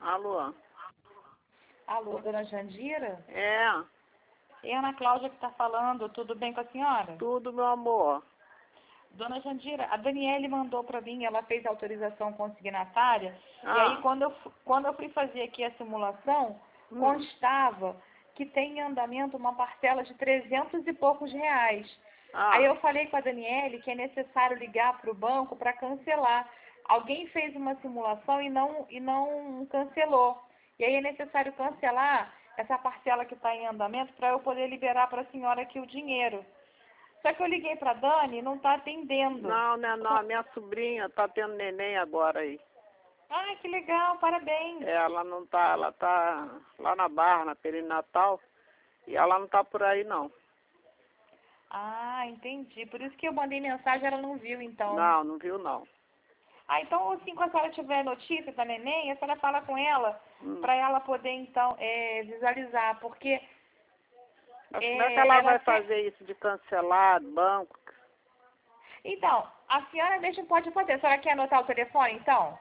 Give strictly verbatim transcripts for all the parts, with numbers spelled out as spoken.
Alô? Alô, dona Jandira? É, É a Ana Cláudia que está falando. Tudo bem com a senhora? tudo, meu amor. Dona Jandira, a Daniele mandou para mim, ela fez a autorização consignatária, e aí Ah, quando eu, fu- quando eu fui fazer aqui a simulação, hum, constava que tem em andamento uma parcela de trezentos e poucos reais. ah, Aí eu falei com a Daniele que é necessário ligar para o banco para cancelar. Alguém fez uma simulação e não, e não cancelou. E aí é necessário cancelar essa parcela que está em andamento para eu poder liberar para a senhora aqui o dinheiro. Só que eu liguei para a Dani e não está atendendo. não, né, não, a minha sobrinha tá tendo neném agora aí. Ah, que legal, parabéns. Ela não tá, ela tá lá na Barra, na perinatal, e ela não tá por aí, não. Ah, entendi. Por isso que eu mandei mensagem, ela não viu, então. Não, não viu, não. Ah, então, assim, quando a senhora tiver notícia da neném, a senhora fala com ela, Hum. para ela poder, então, é, visualizar, porque... Mas é, como é que ela vai te- fazer isso de cancelar banco? Então, a senhora mesmo pode fazer. A senhora quer anotar o telefone, então?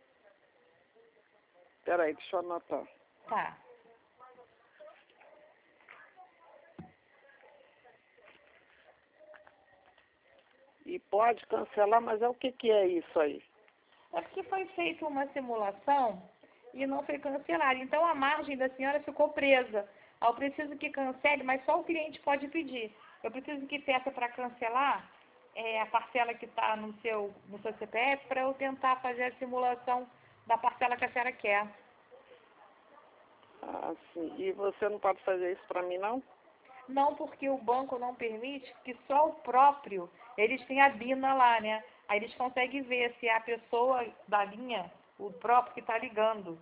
Peraí, deixa eu anotar. Tá. E pode cancelar, mas é o que que é isso aí? É porque foi feita uma simulação e não foi cancelada. Então, a margem da senhora ficou presa. Eu preciso que cancele, mas só o cliente pode pedir. Eu preciso que peça para cancelar é, a parcela que está no seu, no seu C P F para eu tentar fazer a simulação da parcela que a senhora quer. Ah, sim. E você não pode fazer isso pra mim, não? Não, porque o banco não permite que só o próprio, eles têm a BINA lá, né? Aí eles conseguem ver se é a pessoa da linha, o próprio que está ligando.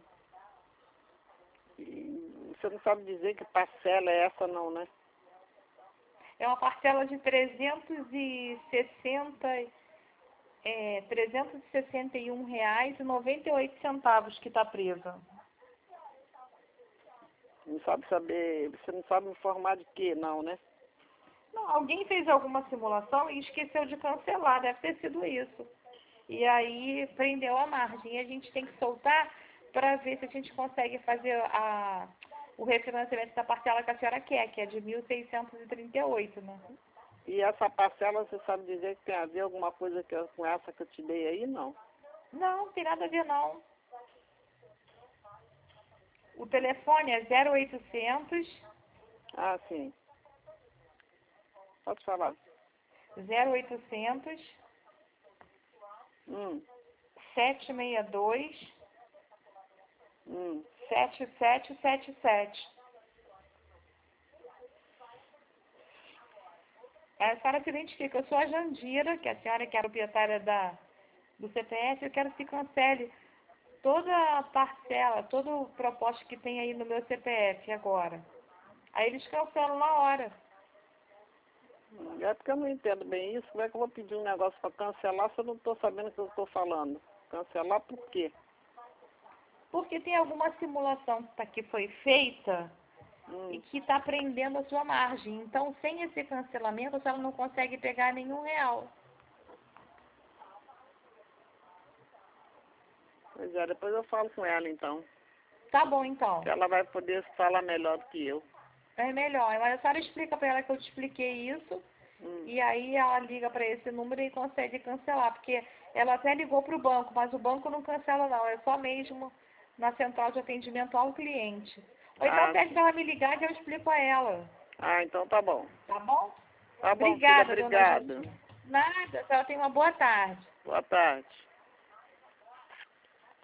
E você não sabe dizer que parcela é essa, não, né? É uma parcela de trezentos e sessenta, é, trezentos e sessenta e um reais e noventa e oito centavos que está presa. Não sabe saber, você não sabe informar de quê, não, né? Não, alguém fez alguma simulação e esqueceu de cancelar, deve ter sido isso. E aí prendeu a margem. E a gente tem que soltar para ver se a gente consegue fazer a, o refinanciamento da parcela que a senhora quer, que é de mil seiscentos e trinta e oito, né? E essa parcela, você sabe dizer que tem a ver alguma coisa que, eu- com essa que eu te dei aí, não? Não, não tem nada a ver não. O telefone é zero oitocentos, Ah, sim. Pode falar. zero oitocentos, Hum, sete seis dois, hum. sete sete sete sete. A senhora se identifica, eu sou a Jandira, que é a senhora que é a proprietária da, do C P F, eu quero que cancele toda a parcela, todo o proposta que tem aí no meu C P F agora. Aí eles cancelam na hora. É porque eu não entendo bem isso. Como é que eu vou pedir um negócio para cancelar se eu não estou sabendo o que eu estou falando? Cancelar por quê? Porque tem alguma simulação que tá- que foi feita e Hum. que está prendendo a sua margem. Então, sem esse cancelamento, a senhora não consegue pegar nenhum real. Pois é, depois eu falo com ela, então. Tá bom, então. Que ela vai poder falar melhor do que eu. É melhor. Mas a senhora explica para ela que eu te expliquei isso. Hum. E aí ela liga para esse número e consegue cancelar. Porque ela até ligou para o banco, mas o banco não cancela não. É só mesmo na central de atendimento ao cliente. Ou então Ah, pede sim. para ela me ligar que eu explico a ela. Ah, então tá bom. Tá bom? Tá bom, filha, Obrigada, dona Jandira. obrigado. Nada. A senhora tem uma boa tarde. Boa tarde.